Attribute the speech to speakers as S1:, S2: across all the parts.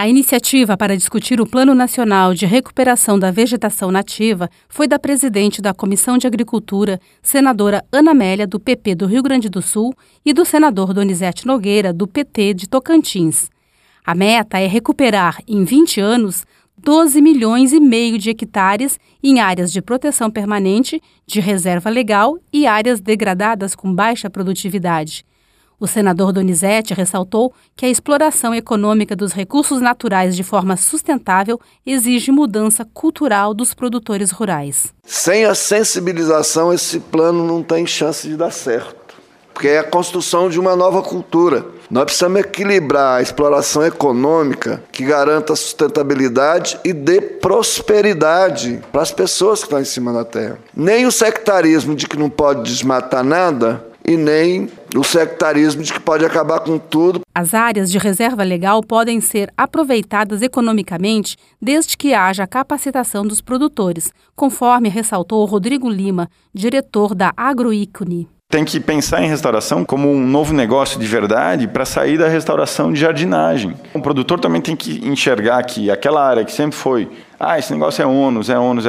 S1: A iniciativa para discutir o Plano Nacional de Recuperação da Vegetação Nativa foi da presidente da Comissão de Agricultura, senadora Ana Amélia, do PP do Rio Grande do Sul, e do senador Donizete Nogueira, do PT de Tocantins. A meta é recuperar, em 20 anos, 12 milhões e meio de hectares em áreas de proteção permanente, de reserva legal e áreas degradadas com baixa produtividade. O senador Donizete ressaltou que a exploração econômica dos recursos naturais de forma sustentável exige mudança cultural dos produtores rurais.
S2: Sem a sensibilização, esse plano não tem chance de dar certo, porque é a construção de uma nova cultura. Nós precisamos equilibrar a exploração econômica que garanta a sustentabilidade e dê prosperidade para as pessoas que estão em cima da terra. Nem o sectarismo de que não pode desmatar nada e nem o sectarismo de que pode acabar com tudo.
S1: As áreas de reserva legal podem ser aproveitadas economicamente desde que haja capacitação dos produtores, conforme ressaltou Rodrigo Lima, diretor da Agroícone.
S3: Tem que pensar em restauração como um novo negócio de verdade para sair da restauração de jardinagem. O produtor também tem que enxergar que aquela área que sempre foi, esse negócio é ônus.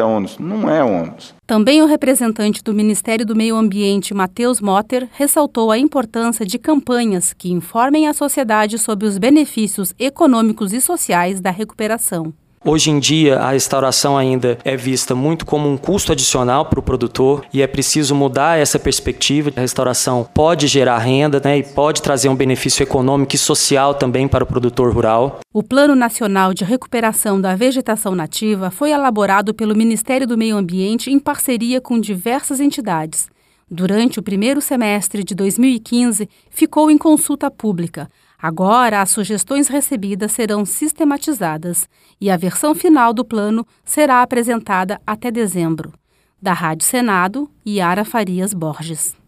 S3: Não é ônus.
S1: Também o representante do Ministério do Meio Ambiente, Matheus Motter, ressaltou a importância de campanhas que informem a sociedade sobre os benefícios econômicos e sociais da recuperação.
S4: Hoje em dia, a restauração ainda é vista muito como um custo adicional para o produtor e é preciso mudar essa perspectiva. A restauração pode gerar renda, e pode trazer um benefício econômico e social também para o produtor rural.
S1: O Plano Nacional de Recuperação da Vegetação Nativa foi elaborado pelo Ministério do Meio Ambiente em parceria com diversas entidades. Durante o primeiro semestre de 2015, ficou em consulta pública. Agora, as sugestões recebidas serão sistematizadas e a versão final do plano será apresentada até dezembro. Da Rádio Senado, Yara Farias Borges.